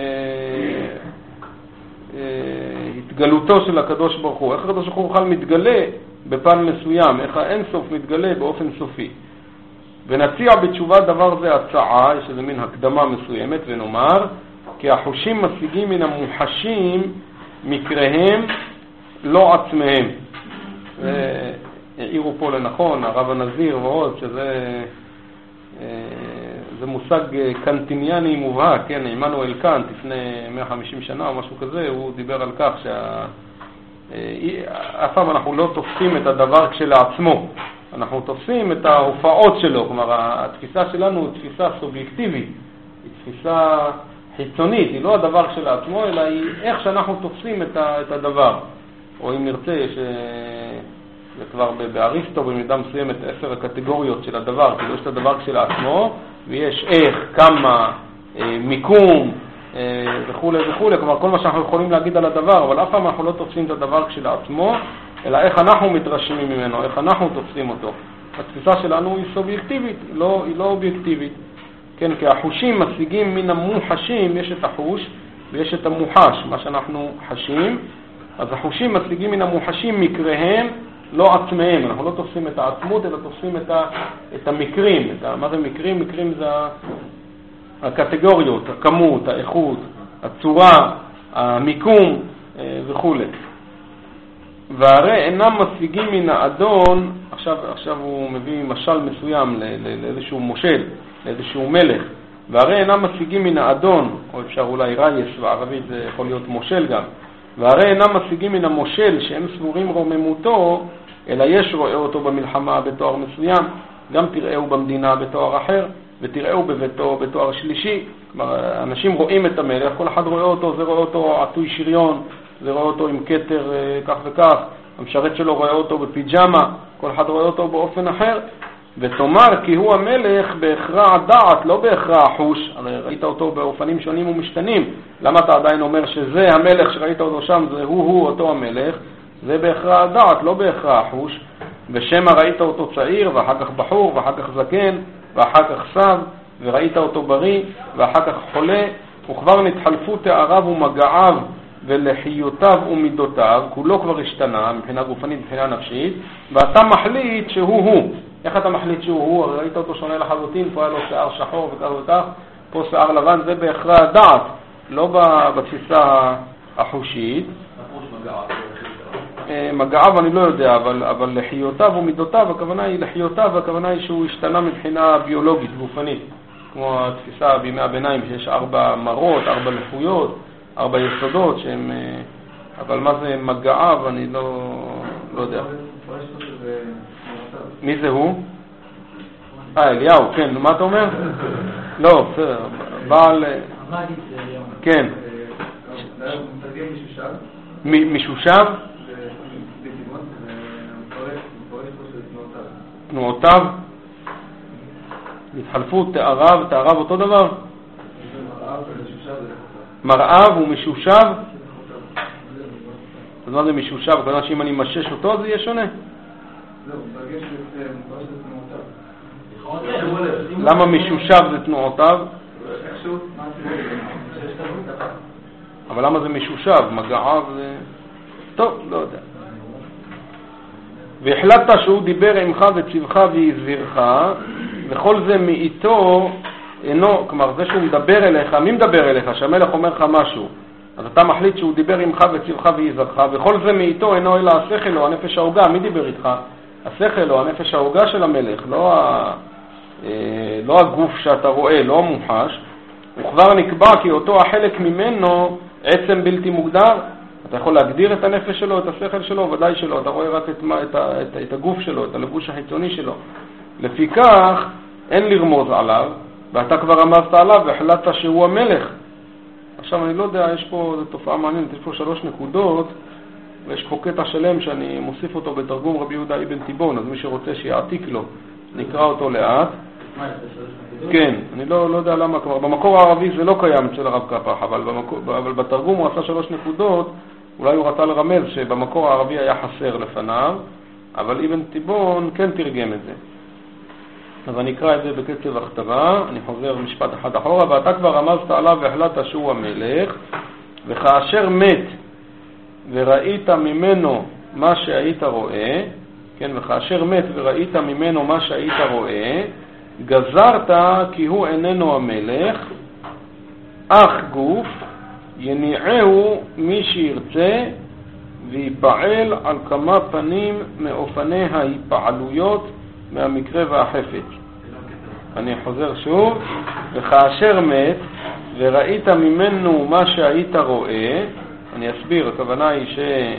אה, התגלותו של הקדוש ברוך הוא. איך הקדוש ברוך הוא בכלל מתגלה בפן מסוים, איך האינסוף מתגלה באופן סופי. ונציע בתשובה דבר זה הצעה, יש איזה מין הקדמה מסוימת, ונאמר, כי החושים משיגים מן המוחשים מקריהם לא עצמהם. העירו פה לנכון, הרב הנזיר ועוד, שזה זה מושג קנטיניאני מובהק, כן, עמנואל קאנט, לפני מאה וחמישים שנה או משהו כזה, הוא דיבר על כך שה... אף פעם אנחנו לא תופסים את הדבר כשלעצמו. אנחנו תופסים את ההופעות שלו, כלומר התפיסה שלנו היא תפיסה סובייקטיבית, היא תפיסה חיצונית, היא לא הדבר שלעצמו, אלא היא איך שאנחנו תופסים את הדבר. או אם נרצה, יש, זה כבר באריסטו במידה מסוימת עשר הקטגוריות של הדבר, כאילו יש את הדבר כשלעצמו, ויש איך, כמה, מיקום וכו' וכו', כלומר כל מה שאנחנו יכולים להגיד על הדבר, אבל אף פעם אנחנו לא תופסים את הדבר כשלעצמו, אלא איך אנחנו מתרשמים ממנו, איך אנחנו תופסים אותו. התפיסה שלנו היא סובייקטיבית, היא לא, היא לא אובייקטיבית. כן, כי החושים משיגים מן המוחשים, יש את החוש ויש את המוחש, מה שאנחנו חשים, אז החושים משיגים מן המוחשים מקריהם, לא עצמיהם, אנחנו לא תופסים את העצמות, אלא תופסים את, ה, את המקרים, את ה, מה זה מקרים? מקרים זה הקטגוריות, הכמות, האיכות, הצורה, המיקום וכו'. והרי אינם משיגים מן האדון, עכשיו, עכשיו הוא מביא משל מסוים לאיזשהו מושל, לאיזשהו מלך, והרי אינם משיגים מן האדון, או אפשר אולי רייס, בערבית זה יכול להיות מושל גם, והרי אינם משיגים מן המושל שהם סבורים רוממותו, אלא יש רואה אותו במלחמה בתואר מסוים, גם תראהו במדינה בתואר אחר, ותראהו בביתו בתואר שלישי. כלומר, אנשים רואים את המלך, כל אחד רואה אותו, זה רואה אותו עטוי שריון, זה רואה אותו עם כתר כך וכך, המשרת שלו רואה אותו בפיג'מה, כל אחד רואה אותו באופן אחר, ותאמר כי הוא המלך בהכרע דעת, לא בהכרע חוש, הרי ראית אותו באופנים שונים ומשתנים, למה אתה עדיין אומר שזה המלך שראית אותו שם, זה הוא-הוא אותו המלך, זה בהכרע דעת, לא בהכרע חוש, ושמה ראית אותו צעיר, ואחר כך בחור, ואחר כך זקן, ואחר כך סב, וראית אותו בריא, ואחר כך חולה, וכבר נתחלפו תאריו ומגעיו ולחיותיו ומידותיו, כולו כבר השתנה מבחינה גופנית, מבחינה נפשית, ואתה מחליט שהוא הוא. איך אתה מחליט שהוא הוא? הרי ראית אותו שונה לחלוטין, פה היה לו שיער שחור וכך וכך, פה שיער לבן, זה בהכרע דעת, לא בתפיסה החושית. מגעיו אני לא יודע, אבל, אבל לחיותיו ומידותיו, הכוונה היא לחיותיו, הכוונה היא שהוא השתנה מבחינה ביולוגית, גופנית, כמו התפיסה בימי הביניים, שיש ארבע מרות, ארבע לחויות, ארבע יסודות, שהם, אבל מה זה מגעיו, אני לא, לא יודע. מי זה הוא? אה, אליהו, כן, מה אתה אומר? לא, בסדר, בעל... כן. משושב? תנועותיו? התחלפות, תאריו, תאריו אותו דבר? מראיו ומשושב? אז מה זה משושב? כלומר שאם אני משש אותו זה יהיה שונה? למה משושב זה תנועותיו? אבל למה זה משושב? מגעיו זה... טוב, לא יודע. והחלטת שהוא דיבר עמך וצבך והזהירך, וכל זה מאיתו אינו, כלומר זה שהוא מדבר אליך, מי מדבר אליך? שהמלך אומר לך משהו, אז אתה מחליט שהוא דיבר עמך וצבך והזהירך, וכל זה מאיתו אינו אלא השכל או הנפש ההוגה. מי דיבר איתך? השכל או הנפש ההוגה של המלך, לא, ה... לא הגוף שאתה רואה, לא המוחש. וכבר נקבע כי אותו החלק ממנו עצם בלתי מוגדר. אתה יכול להגדיר את הנפש שלו, את השכל שלו, ודאי שלא, אתה רואה רק את, את, את, את הגוף שלו, את הלבוש החיצוני שלו. לפי כך אין לרמוז עליו, ואתה כבר רמזת עליו והחלטת שהוא המלך. עכשיו אני לא יודע, יש פה תופעה מעניינת, יש פה שלוש נקודות, ויש פה קטע שלם שאני מוסיף אותו בתרגום רבי יהודה אבן תיבון, אז מי שרוצה שיעתיק לו, נקרא אותו לאט. כן, אני לא, לא יודע למה, כבר במקור הערבי זה לא קיים אצל הרב קפח, אבל, במקור, אבל בתרגום הוא עשה שלוש נקודות, אולי הוא רצה לרמז שבמקור הערבי היה חסר לפניו, אבל אבן תיבון כן תרגם את זה. אז אני אקרא את זה בקצב הכתבה, אני חוזר משפט אחד אחורה, ואתה כבר רמזת עליו והחלטת שהוא המלך, וכאשר מת וראית ממנו מה שהיית רואה, כן, וכאשר מת וראית ממנו מה שהיית רואה, גזרת כי הוא איננו המלך, אך גוף יניעהו מי שירצה ויפעל על כמה פנים מאופני ההיפעלויות מהמקרה והחפץ. אני חוזר שוב, וכאשר מת וראית ממנו מה שהיית רואה, אני אסביר, הכוונה היא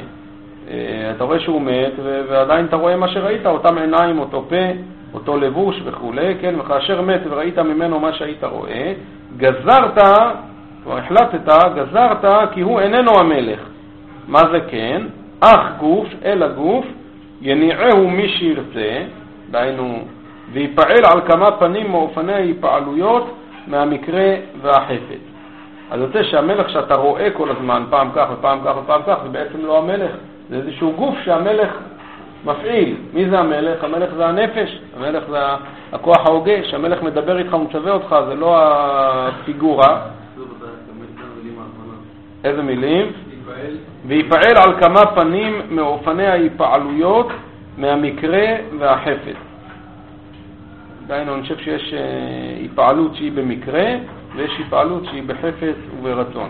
שאתה רואה שהוא מת ועדיין אתה רואה מה שראית, אותם עיניים, אותו פה, אותו לבוש וכו', כן, וכאשר מת וראית ממנו מה שהיית רואה, גזרת, כבר החלטת, גזרת כי הוא איננו המלך. מה זה כן? אך גוף, אל הגוף, יניעהו מי שירצה, דהיינו, ויפעל על כמה פנים מאופני ההיפעלויות מהמקרה והחפץ. אז יוצא שהמלך שאתה רואה כל הזמן, פעם כך ופעם כך ופעם כך, זה בעצם לא המלך, זה איזשהו גוף שהמלך מפעיל. מי זה המלך? המלך זה הנפש, המלך זה הכוח ההוגש, המלך מדבר איתך ומצווה אותך, זה לא הפיגורה. איזה מילים? ויפעל על כמה פנים מאופני ההיפעלויות מהמקרה והחפץ. דיינו, אני חושב שיש היפעלות שהיא במקרה ויש היפעלות שהיא בחפץ וברצון.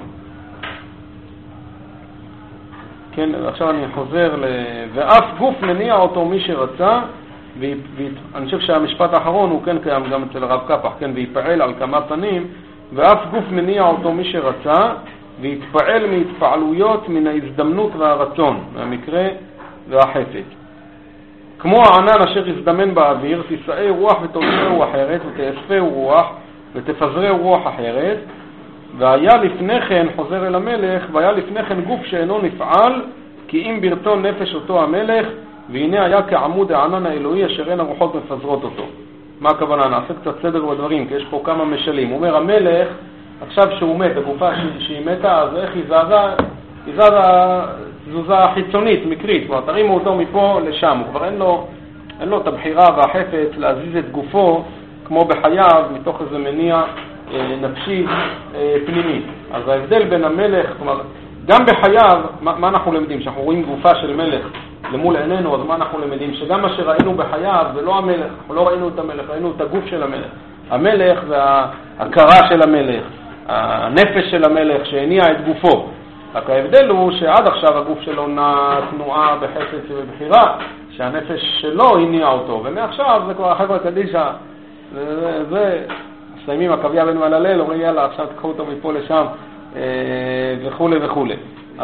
כן, עכשיו אני חוזר ל... ואף גוף מניע אותו מי שרצה, ואני חושב שהמשפט האחרון הוא כן קיים גם אצל הרב קפח, כן, ויפעל על כמה פנים, ואף גוף מניע אותו מי שרצה, ויתפעל מהתפעלויות מן ההזדמנות והרצון, מהמקרה והחפץ. כמו הענן אשר יזדמן באוויר, תישאי רוח ותוציאו אחרת, ותאספהו רוח ותפזרהו רוח אחרת, והיה לפני כן, חוזר אל המלך, והיה לפני כן גוף שאינו נפעל, כי אם ברצון נפש אותו המלך, והנה היה כעמוד הענן האלוהי אשר אין הרוחות מפזרות אותו. מה הכוונה? נעשה קצת סדר בדברים, כי יש פה כמה משלים. הוא אומר, המלך, עכשיו שהוא מת, הגופה שהיא מתה, אז איך היא זזה? היא זזה תזוזה חיצונית, מקרית. כלומר, תרימו אותו מפה לשם. הוא כבר אין לו, אין לו את הבחירה והחפץ להזיז את גופו, כמו בחייו, מתוך איזה מניע נפשי פנימי. אז ההבדל בין המלך, כלומר, גם בחייו, מה, מה אנחנו למדים? שאנחנו רואים גופה של מלך למול עינינו, אז מה אנחנו למדים? שגם מה שראינו בחייו זה לא המלך, אנחנו לא ראינו את המלך, ראינו את הגוף של המלך. המלך זה ההכרה של המלך, הנפש של המלך שהניע את גופו. רק ההבדל הוא שעד עכשיו הגוף שלו נע תנועה בחפץ ובבחירה, שהנפש שלו הניע אותו, ומעכשיו זה כבר החברה קדישה, זה, זה מסיימים הקוויה בן מללל, אומרים יאללה עכשיו תקחו אותו מפה לשם וכו' וכו'. אז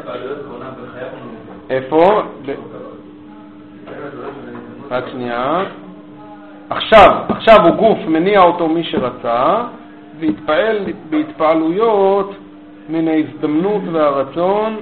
איפה? רק שנייה. עכשיו, עכשיו הוא גוף מניע אותו מי שרצה, והתפעל בהתפעלויות מן ההזדמנות והרצון.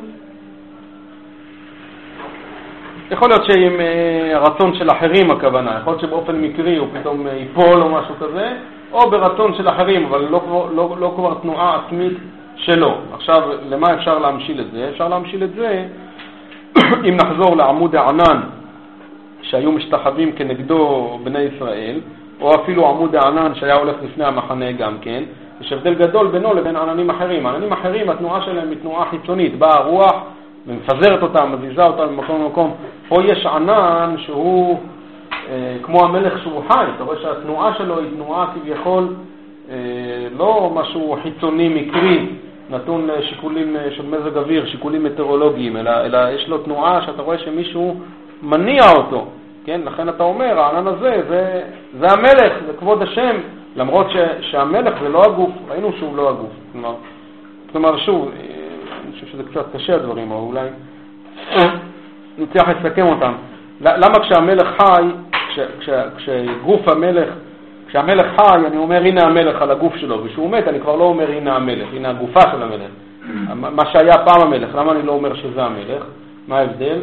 יכול להיות שעם הרצון של אחרים הכוונה, יכול להיות שבאופן מקרי הוא פתאום ייפול או משהו כזה, או ברצון של אחרים, אבל לא, לא, לא כבר תנועה עצמית שלו. עכשיו, למה אפשר להמשיל את זה? אפשר להמשיל את זה, אם נחזור לעמוד הענן שהיו משתחווים כנגדו בני ישראל, או אפילו עמוד הענן שהיה הולך לפני המחנה גם כן, יש הבדל גדול בינו לבין עננים אחרים. עננים אחרים, התנועה שלהם היא תנועה חיצונית, באה הרוח ומפזרת אותם, מזיזה אותם ממקום למקום. פה יש ענן שהוא אה, כמו המלך שהוא חי, אתה רואה שהתנועה שלו היא תנועה כביכול אה, לא משהו חיצוני מקרי, נתון שיקולים של מזג אוויר, שיקולים מטאורולוגיים, אלא, אלא יש לו תנועה שאתה רואה שמישהו מניע אותו, כן? לכן אתה אומר, הענן הזה, זה, זה המלך, זה כבוד השם, למרות ש, שהמלך זה לא הגוף, ראינו שהוא לא הגוף. כלומר, כלומר שוב, אני חושב שזה קצת קשה הדברים, או אולי נצליח לסכם אותם. למה כשהמלך חי, כש, כש, כשגוף המלך, כשהמלך חי, אני אומר הנה המלך על הגוף שלו, ושהוא מת אני כבר לא אומר הנה המלך, הנה הגופה של המלך. מה שהיה פעם המלך, למה אני לא אומר שזה המלך? מה ההבדל?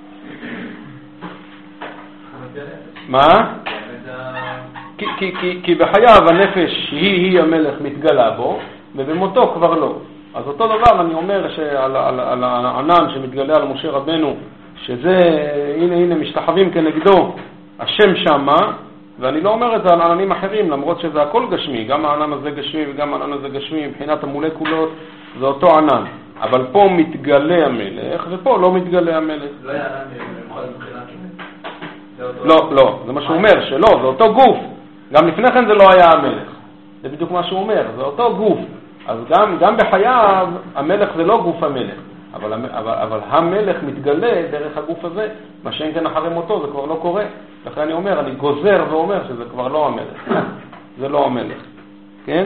מה? כי, כי, כי, כי בחייו הנפש היא, היא המלך מתגלה בו, ובמותו כבר לא. אז אותו דבר אני אומר שעל, על, על הענן שמתגלה על משה רבנו, שזה, הנה, הנה, משתחווים כנגדו, השם שמה, ואני לא אומר את זה על עננים אחרים, למרות שזה הכל גשמי, גם הענן הזה גשמי וגם הענן הזה גשמי, מבחינת המולקולות זה אותו ענן. אבל פה מתגלה המלך, ופה לא מתגלה המלך. לא היה ענן מיוחד מבחינת לא, לא, זה מה שהוא אומר, שלא, זה אותו גוף. גם לפני כן זה לא היה המלך. זה בדיוק מה שהוא אומר, זה אותו גוף. אז גם, גם בחייו המלך זה לא גוף המלך, אבל, אבל, אבל המלך מתגלה דרך הגוף הזה, מה שאין כן אחרי מותו, זה כבר לא קורה. לכן אני אומר, אני גוזר ואומר שזה כבר לא המלך. זה לא המלך. כן?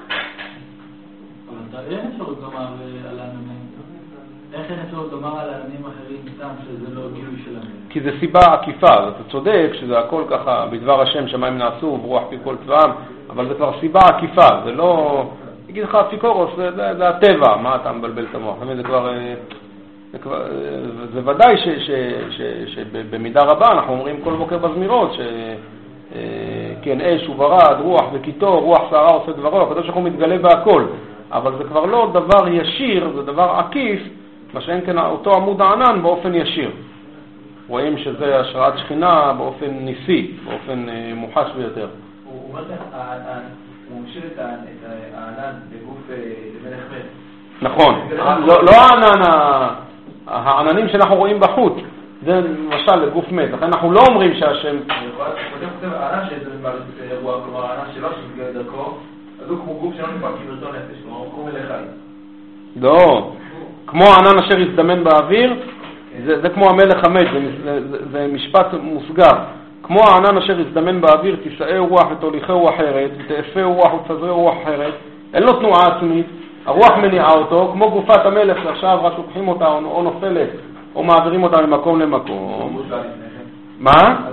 אבל אין אפשרות לומר על העננים. איך אין אפשרות לומר על העננים אחרים סתם שזה לא גילוי של המלך? כי זה סיבה עקיפה, אתה צודק שזה הכל ככה בדבר השם שמיים נעשו ורוח פי כל צבאם, אבל זה כבר סיבה עקיפה, זה לא... יגיד לך אפיקורוס, זה, זה, זה הטבע, מה אתה מבלבל את המוח? זה כבר... זה, כבר, זה ודאי שבמידה רבה אנחנו אומרים כל בוקר בזמירות ש... כן, אש וברד, רוח וקיטור, רוח שערה עושה דברו, הקדוש ברוך הוא מתגלה בהכל, אבל זה כבר לא דבר ישיר, זה דבר עקיף, מה שאין כן אותו עמוד הענן באופן ישיר. רואים שזה השראת שכינה באופן ניסי, באופן מוחש ביותר. הוא אומר כאן, הוא משאיר את הענן בגוף למלך מת. נכון, לא הענן, העננים שאנחנו רואים בחוץ, זה למשל לגוף מת, לכן אנחנו לא אומרים שהשם... הענן שזה אירוע, כלומר הענן שלו שמגיע דרכו, אז הוא כמו גוף שלא נפעל כברצון נפש, כלומר הוא כמו מלך חי. לא, כמו הענן אשר יזדמן באוויר, זה, זה כמו המלך המת, זה, זה, זה משפט מוסגר. כמו הענן אשר יזדמן באוויר, תישאי רוח ותוליכי אחרת, ותאפה רוח ותפזרי רוח אחרת, אין לו תנועה עצמית, הרוח מניעה אותו, כמו גופת המלך שעכשיו רק לוקחים אותה או, או נופלת, או מעבירים אותה ממקום למקום. מה?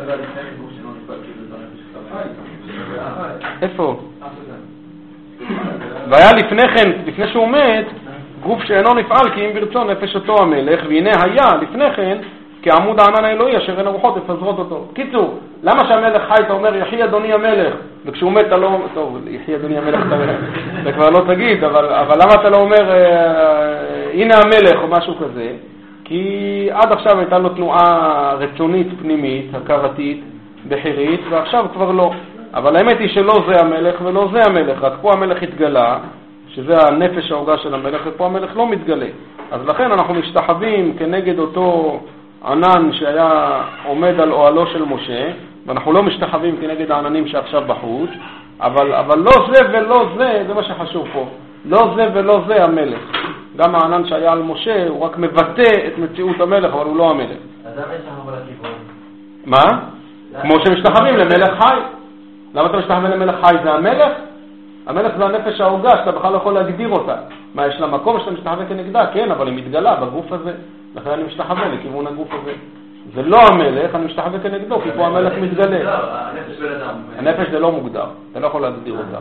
איפה? והיה לפני כן, לפני שהוא מת, גוף שאינו נפעל כי אם ברצון נפש אותו המלך, והנה היה לפני כן כעמוד הענן האלוהי אשר אין הרוחות מפזרות אותו. קיצור, למה שהמלך חי אתה אומר יחי אדוני המלך, וכשהוא מת אתה לא... טוב, יחי אדוני המלך אתה כבר לא תגיד, אבל, אבל למה אתה לא אומר אה, הנה המלך או משהו כזה? כי עד עכשיו הייתה לו תנועה רצונית פנימית, הכרתית, בחירית, ועכשיו כבר לא. אבל האמת היא שלא זה המלך ולא זה המלך, רק פה המלך התגלה, שזה הנפש ההוגה של המלך, ופה המלך לא מתגלה. אז לכן אנחנו משתחווים כנגד אותו ענן שהיה עומד על אוהלו של משה, ואנחנו לא משתחווים כנגד העננים שעכשיו בחוץ, אבל, אבל לא זה ולא זה, זה מה שחשוב פה. לא זה ולא זה המלך. גם הענן שהיה על משה, הוא רק מבטא את מציאות המלך, אבל הוא לא המלך. אז למה יש לך אבל הכיוון? מה? כמו שמשתחווים למלך חי. למה אתה משתחווים למלך חי? זה המלך? המלך זה הנפש ההוגה, שאתה בכלל לא יכול להגדיר אותה. מה, יש לה מקום שאתה משתחווה כנגדה? כן, אבל היא מתגלה בגוף הזה. לכן אני משתחווה לכיוון הגוף הזה. זה לא המלך, אני משתחווה כנגדו, כי פה המלך מתגלה. הנפש זה לא מוגדר, אתה לא יכול להגדיר אותה.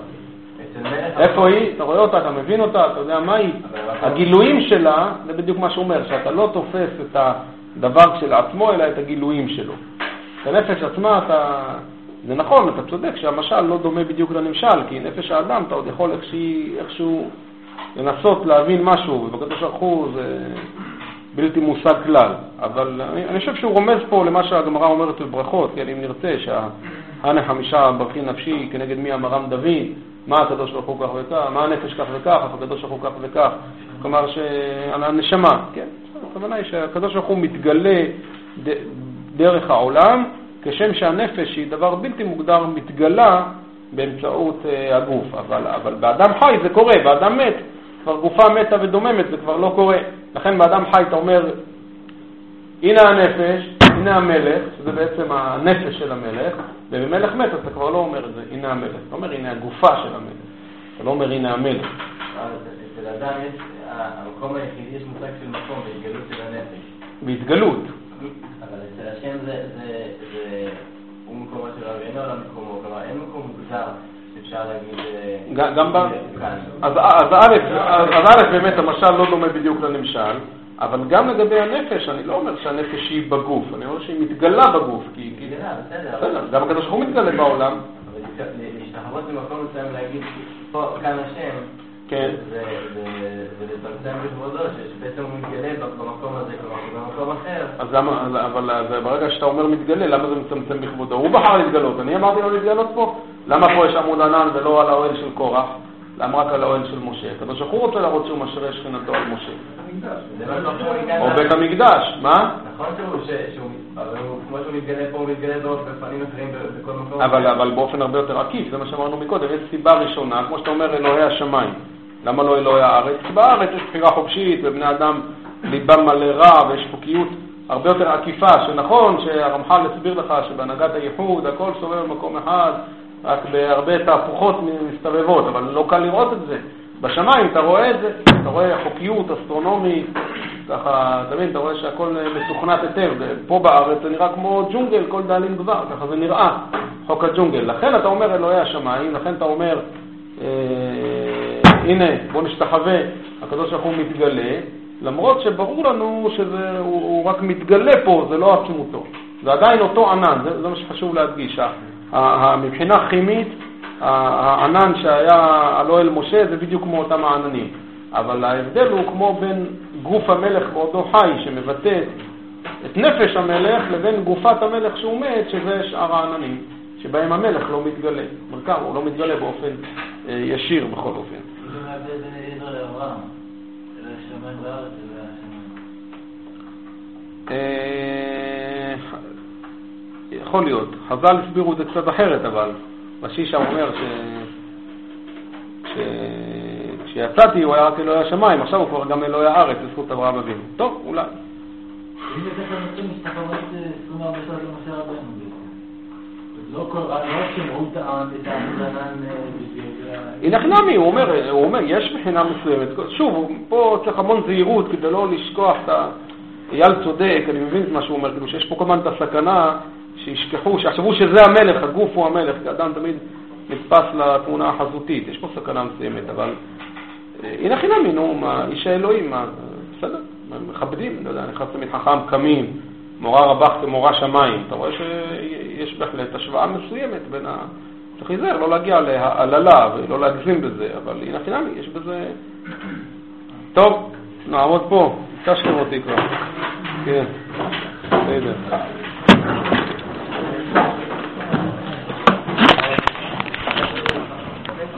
איפה היא? אתה רואה אותה, אתה מבין אותה, אתה יודע מה היא. הגילויים שלה, זה בדיוק מה שאומר, שאתה לא תופס את הדבר של עצמו, אלא את הגילויים שלו. הנפש עצמה, אתה... זה נכון, אתה צודק שהמשל לא דומה בדיוק לנמשל, כי נפש האדם אתה עוד יכול איכשהו לנסות להבין משהו, ובקדוש ברוך הוא זה בלתי מושג כלל. אבל אני, אני חושב שהוא רומז פה למה שהגמרא אומרת בברכות, כי אם נרצה שהנה חמישה ברכי נפשי כנגד מי אמרם דוד, מה הקדוש ברוך הוא כך וכך, מה הנפש כך וכך, הקדוש ברוך הוא כך וכך, כלומר שהנשמה, כן? הכוונה היא שהקדוש ברוך הוא מתגלה ד, דרך העולם, כשם שהנפש היא דבר בלתי מוגדר מתגלה באמצעות uh, הגוף, אבל, אבל באדם חי זה קורה, באדם מת, כבר גופה מתה ודוממת, זה כבר לא קורה. לכן באדם חי אתה אומר, הנה הנפש, הנה המלך, שזה בעצם הנפש של המלך, ובמלך מת אתה כבר לא אומר את זה, הנה המלך, אתה אומר הנה הגופה של המלך, אתה לא אומר הנה המלך. אצל אדם יש, המקום היחידי יש מושג של מקום בהתגלות של הנפש. בהתגלות. אבל אצל השם זה, זה, זה, הוא מקומו של רבי, אין עולם מקומו, כלומר, אין מקום מוגדר שאפשר להגיד גם ב... אז א', באמת המשל לא דומה בדיוק לנמשל, אבל גם לגבי הנפש, אני לא אומר שהנפש היא בגוף, אני אומר שהיא מתגלה בגוף, כי... מתגלה, בסדר. גם הקדוש ברוך הוא מתגלה בעולם. אבל להשתחוות במקום מסוים להגיד, פה, כאן השם, כן. ולצמצם בכבודו, שבעצם הוא מתגלה במקום הזה, כלומר, במקום אחר. אז אבל ברגע שאתה אומר מתגלה, למה זה מצמצם בכבודו? הוא בחר להתגלות, אני אמרתי לו להתגלות פה. למה פה יש עמוד ענן ולא על האוהל של קורח? למה רק על האוהל של משה? הקדוש ברוך הוא רוצה להראות שהוא משרה שכינתו על משה. או בית המקדש, מה? נכון שהוא, כמו שהוא מתגלה פה, הוא מתגלה בפנים אחרים בכל מקום. אבל באופן הרבה יותר עקיף, זה מה שאמרנו מקודם, יש סיבה ראשונה, כמו שאתה אומר אלוהי השמיים. למה לא אלוהי הארץ? כי בארץ יש בחירה חופשית, ובני אדם ליבם מלא רע, ויש חוקיות הרבה יותר עקיפה, שנכון שהרמח"ל הסביר לך שבהנהגת הייחוד הכל סובב במקום אחד, רק בהרבה תהפוכות מסתובבות, אבל לא קל לראות את זה. בשמיים אתה רואה את זה, אתה רואה חוקיות אסטרונומית, ככה, אתה מבין, אתה רואה שהכל מתוכנת היטב. פה בארץ זה נראה כמו ג'ונגל, כל דאלים דבר, ככה זה נראה, חוק הג'ונגל. לכן אתה אומר אלוהי השמיים, לכן אתה אומר, אה, הנה, בוא נשתחווה, הקדוש ברוך הוא מתגלה, למרות שברור לנו שזה, הוא, הוא רק מתגלה פה, זה לא עצמותו. זה עדיין אותו ענן, זה, זה מה שחשוב להדגיש. מבחינה כימית, הענן שהיה על אוהל משה זה בדיוק כמו אותם העננים. אבל ההבדל הוא כמו בין גוף המלך בעודו חי, שמבטא את נפש המלך לבין גופת המלך שהוא מת, שזה שאר העננים, שבהם המלך לא מתגלה. מרכב, הוא לא מתגלה באופן אה, ישיר בכל אופן. זה מעבד בין ידו לאברהם, אלא השמיים בארץ, אלא השמיים. יכול להיות. חז"ל הסבירו את זה קצת אחרת, אבל רש"י שם אומר ש... ש... כשיצאתי הוא היה רק אלוהי השמיים, עכשיו הוא כבר גם אלוהי הארץ, לזכות אברהם אבינו. טוב, אולי. אם זה ככה נוצרים משתחוות עשרים וארבע שעות למשה רבנו. לא כל רע, לא שמעו את העמוד ענן הנה חינמי, הוא אומר, הוא אומר, יש בחינה מסוימת. שוב, פה צריך המון זהירות כדי לא לשכוח את ה... אייל צודק, אני מבין את מה שהוא אומר, כאילו שיש פה כמובן את הסכנה שישכחו, שיחשבו שזה המלך, הגוף הוא המלך, כי אדם תמיד נתפס לתמונה החזותית, יש פה סכנה מסוימת, אבל הנה חינמי, נו, מה, איש האלוהים, מה, בסדר, מכבדים, לא יודע, נכנס תמיד חכם קמים, מורה רבך כמורה שמיים, אתה רואה שיש בהחלט השוואה מסוימת בין ה... צריך להיזהר, לא להגיע להעללה ולא להגזים בזה, אבל הנה חינמי, יש בזה... טוב, נעמוד פה, קשתם אותי כבר. כן, בסדר.